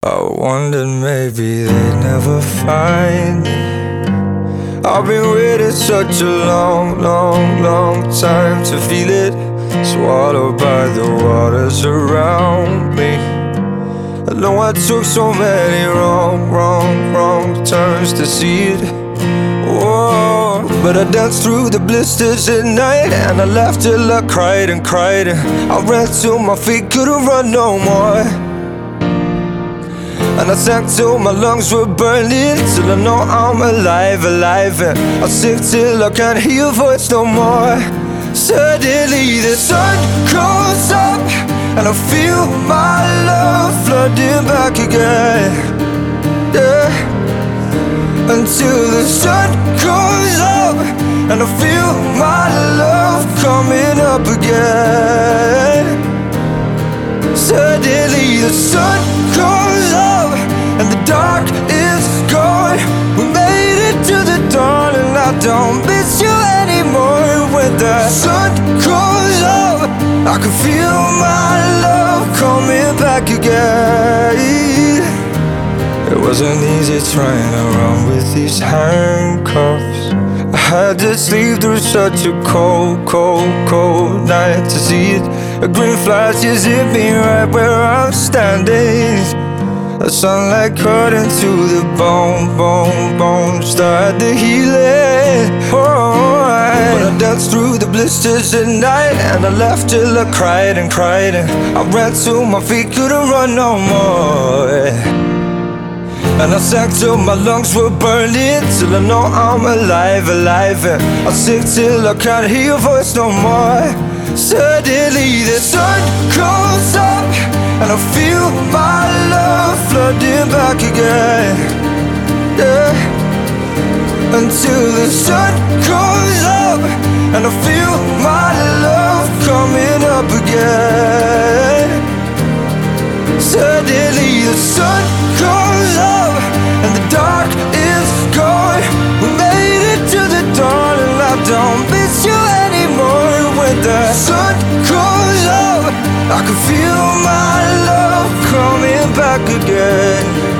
I wondered maybe they'd never find me. I've been waiting such a long, long, long time to feel it, swallowed by the waters around me. I know I took so many wrong turns to see it. Whoa, but I danced through the blisters at night, and I laughed till I cried and cried. I ran till my feet couldn't run no more, and I sang till my lungs were burning, till I know I'm alive, alive. And I sing till I can't hear your voice no more. Suddenly the sun comes up, and I feel my love flooding back again, yeah. Until the sun comes up, and I feel my love coming up again. Suddenly the sun comes up, and the dark is gone. We made it to the dawn, and I don't miss you anymore. When the sun comes up, I can feel my love coming back again. It wasn't easy trying to run with these handcuffs. I had to sleep through such a cold, cold, cold night to see it. A green flash is hit me right where I'm standing. The sunlight cut into the bone, start the healing. Oh, but I danced through the blisters at night, and I laughed till I cried and cried. And I ran till my feet couldn't run no more, and I sang till my lungs were burning, till I know I'm alive, alive. And I sing till I can't hear your voice no more. Suddenly the sun comes up, and I feel my love flooding back again, yeah. Until the sun comes up, and I feel my love coming up again. Suddenly the sun comes up, and the dark is gone. We made it to the dawn, and I don't miss you anymore. When the sun comes up, I can feel my love coming back again.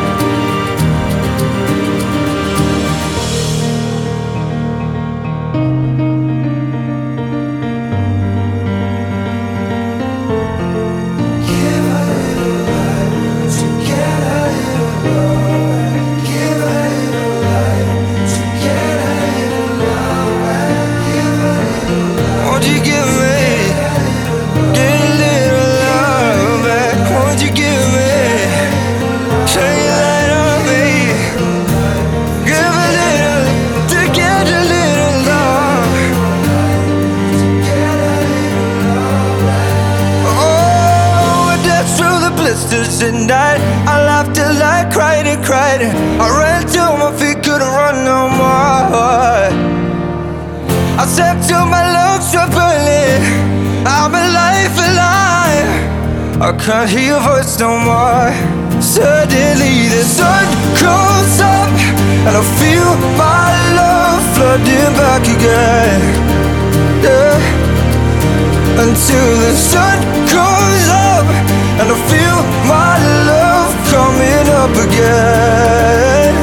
At night, I laughed till I cried and cried. I ran till my feet couldn't run no more. I sang till my lungs were burning. I'm alive, alive. I can't hear your voice no more. Suddenly the sun comes up, and I feel my love flooding back again, yeah. Until the sun comes up, and I feel my love coming up again.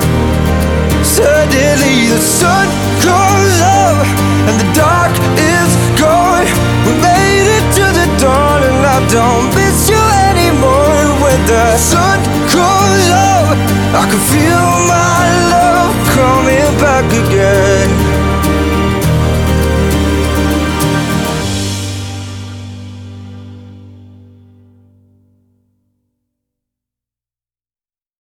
Suddenly the sun comes up, and the dark is gone. We made it to the dawn, and I don't miss you anymore. When the sun